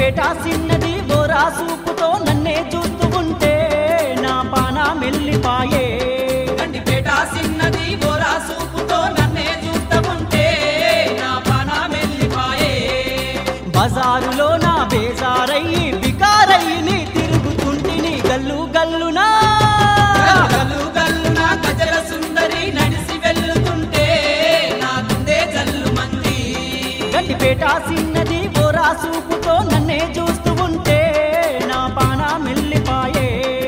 గండిపేట సిన్నది బోరా సూపుతో నన్నే చూస్తూ ఉంటే నా పానా మెల్లిపాయే గండిపేట సిన్నది బోరా సూపుతో నన్నే చూస్తూ ఉంటే నా పానా మెల్లిపాయే బజారులో నా బేజారయ్యి బికారయ్యి నీ తిరుగుతుంటిని గల్లు గల్లునా గల్లు గల్లున గజల సుందరి నడిసి వెళ్తుంటే నా గుండె జల్లు మంది గండిపేట సిన్నది బోరా సూపుతో నన్నే చూస్తూ ఉంటే నా పానా మెల్లిపాయే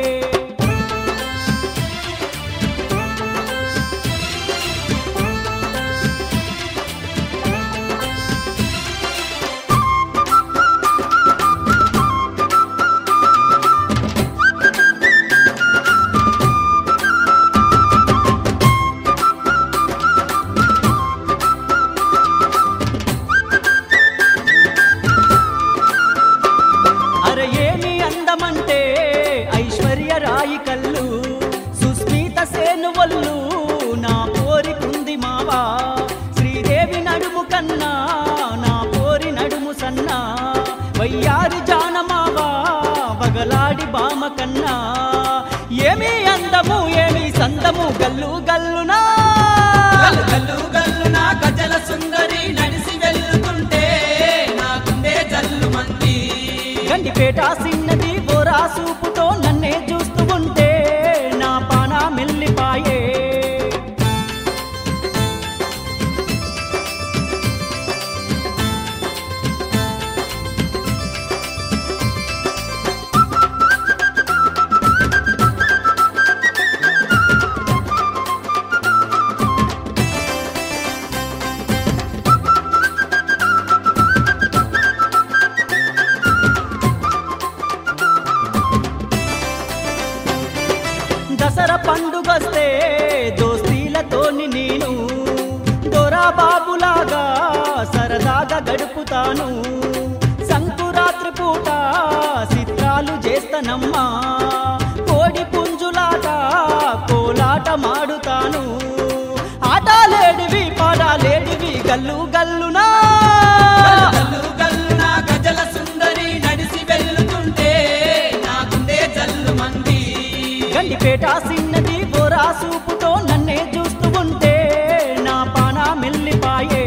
అరే ఏమి అందమంటే ఐశ్వర్య రాయి కళ్ళు సుస్మిత సేను వల్లు నా పోరికుంది మావా శ్రీదేవి నడుము కన్నా నా పోరి నడుము సన్నా వయ్యారి జానమావా వగలాడి బామ కన్నా ఏమి అందము ఏమి సందము గల్లు గల్లునా గల్లు గల్లున గజల సుందరి నడిసి వెళ్తుంటే నా గుండె జల్లు మంది గండిపేట సిన్నది బోరా సూపుతో నన్నే చూస్తూ ఉంటే నా పానా మెల్లిపాయే దసరా పండుగొస్తే దోస్తీలతోని నేను దొరా బాబులాగా సరదాగా గడుపుతాను సంకురాత్రి పూట చిత్రాలు చేస్తానమ్మా కోడి పుంజులాట కోలాట మాడుతాను ఆటలేడివి పాడాలేడివి గల్లు గల్లునా గల్లు గల్లున గజల సుందరి నడిసి వెళ్తుంటే నా గుండె జల్లు మంది గండిపేట సిన్నది బోరా సూపుతో నన్నే చూస్తూ ఉంటే నా పానా మెల్లిపాయే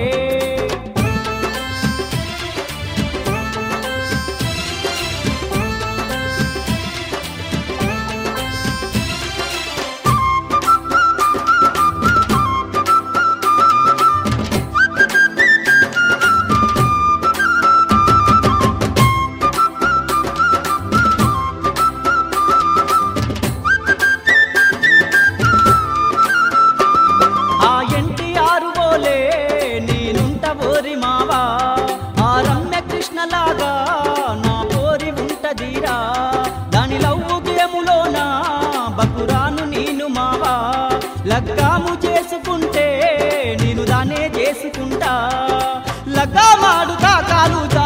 ఆ ఎన్టీఆర్ బోలే నేనుంట ఓరి మావా ఆ రమ్య కృష్ణలాగా నా పోరి ఉంటదిరా దాని లవ్వు గేములోనా బకురాను నేను మావా లగ్గాము చేసుకుంటే నేను దానే చేసుకుంటా లగ్గా మాడుతా కాలు